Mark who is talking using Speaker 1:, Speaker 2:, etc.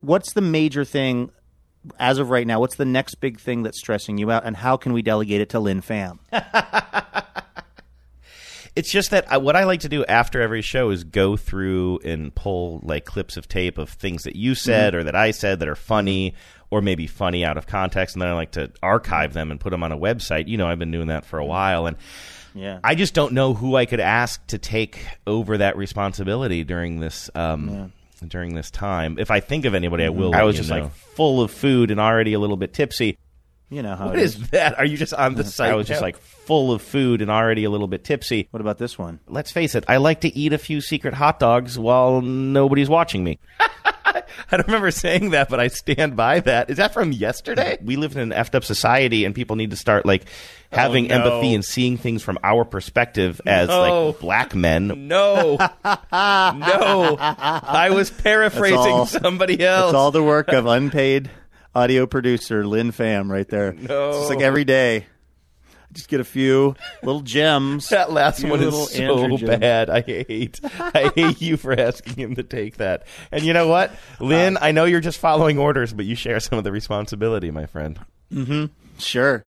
Speaker 1: what's the major thing as of right now? What's the next big thing that's stressing you out, and how can we delegate it to Lynn Pham?
Speaker 2: It's just that what I like to do after every show is go through and pull like clips of tape of things that you said or that I said that are funny or maybe funny out of context, and then I like to archive them and put them on a website. You know, I've been doing that for a while, and I just don't know who I could ask to take over that responsibility during this during this time. If I think of anybody, I will. I was just like full of food and already a little bit tipsy.
Speaker 1: You know how
Speaker 2: What is that? Are you just on the site? I was just like full of food and already a little bit tipsy.
Speaker 1: What about this one?
Speaker 2: Let's face it, I like to eat a few secret hot dogs while nobody's watching me. I don't remember saying that, but I stand by that. Is that from yesterday? We live in an effed up society, and people need to start like having empathy and seeing things from our perspective as like black men. No. I was paraphrasing somebody else.
Speaker 1: It's all the work of unpaid audio producer Lynn Pham right there.
Speaker 2: No.
Speaker 1: It's just like every day. Just get a few little gems.
Speaker 2: That last one is so bad. I hate you for asking him to take that. And you know what? Lynn, I know you're just following orders, but you share some of the responsibility, my friend.
Speaker 1: Sure.